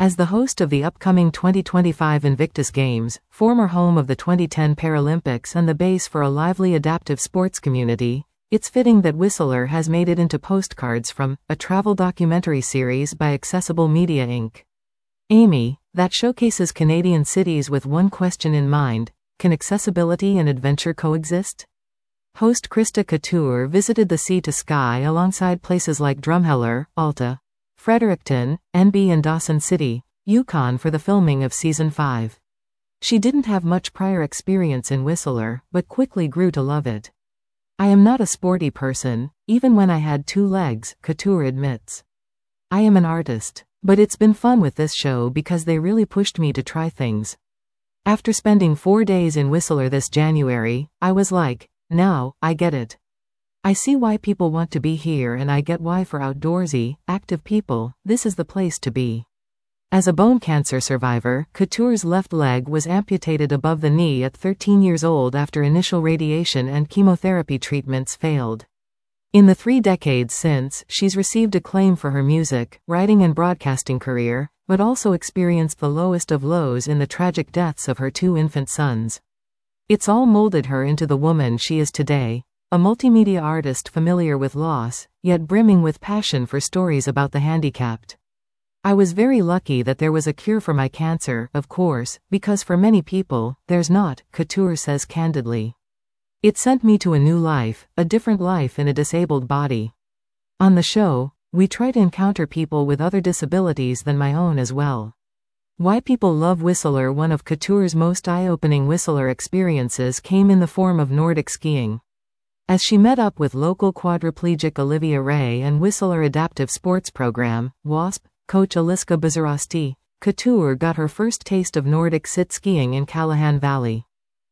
As the host of the upcoming 2025 Invictus Games, former home of the 2010 Paralympics and the base for a lively adaptive sports community, it's fitting that Whistler has made it into Postcards from, a travel documentary series by Accessible Media Inc. Amy, that showcases Canadian cities with one question in mind: can accessibility and adventure coexist? Host Krista Couture visited the Sea to Sky alongside places like Drumheller, Alta, Fredericton, NB and Dawson City, Yukon for the filming of Season 5. She didn't have much prior experience in Whistler, but quickly grew to love it. I am not a sporty person, even when I had 2 legs, Couture admits. I am an artist. But it's been fun with this show because they really pushed me to try things. After spending 4 days in Whistler this January, I was like, now, I get it. I see why people want to be here, and I get why for outdoorsy, active people, this is the place to be. As a bone cancer survivor, Couture's left leg was amputated above the knee at 13 years old after initial radiation and chemotherapy treatments failed. In the 3 decades since, she's received acclaim for her music, writing and broadcasting career, but also experienced the lowest of lows in the tragic deaths of her 2 infant sons. It's all molded her into the woman she is today, a multimedia artist familiar with loss, yet brimming with passion for stories about the handicapped. I was very lucky that there was a cure for my cancer, of course, because for many people, there's not, Couture says candidly. It sent me to a new life, a different life in a disabled body. On the show, we try to encounter people with other disabilities than my own as well. Why people love Whistler. One of Couture's most eye-opening Whistler experiences came in the form of Nordic skiing. As she met up with local quadriplegic Olivia Ray and Whistler Adaptive Sports Program, WASP, coach Aliska Bizarasti, Couture got her first taste of Nordic sit skiing in Callahan Valley.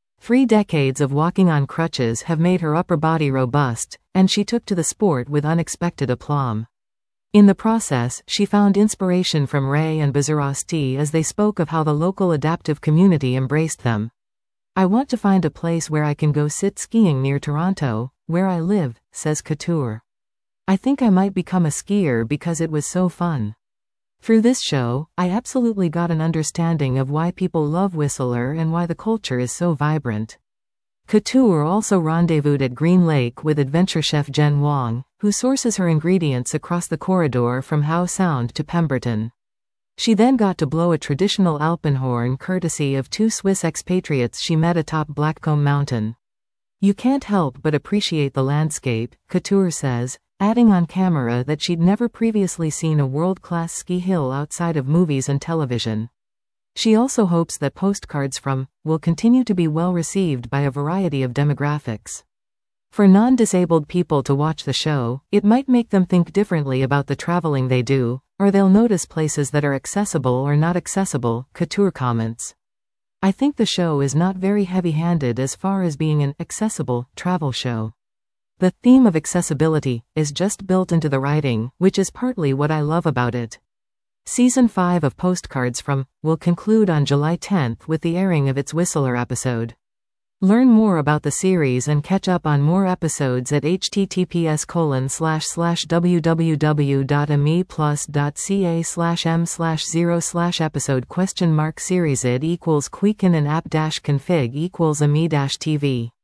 3 decades of walking on crutches have made her upper body robust, and she took to the sport with unexpected aplomb. In the process, she found inspiration from Ray and Bizarasti as they spoke of how the local adaptive community embraced them. I want to find a place where I can go sit skiing near Toronto, where I live, says Couture. I think I might become a skier because it was so fun. Through this show, I absolutely got an understanding of why people love Whistler and why the culture is so vibrant. Couture also rendezvoused at Green Lake with adventure chef Jen Wong, who sources her ingredients across the corridor from Howe Sound to Pemberton. She then got to blow a traditional alpenhorn courtesy of 2 Swiss expatriates she met atop Blackcomb Mountain. You can't help but appreciate the landscape, Couture says, adding on camera that she'd never previously seen a world-class ski hill outside of movies and television. She also hopes that Postcards from will continue to be well received by a variety of demographics. For non-disabled people to watch the show, it might make them think differently about the traveling they do, or they'll notice places that are accessible or not accessible, Couture comments. I think the show is not very heavy-handed as far as being an accessible travel show. The theme of accessibility is just built into the writing, which is partly what I love about it. Season 5 of Postcards from will conclude on July 10th with the airing of its Whistler episode. Learn more about the series and catch up on more episodes at https://www.ameplus.ca/m/0/episode?series id equals quicken and app-config equals ame-tv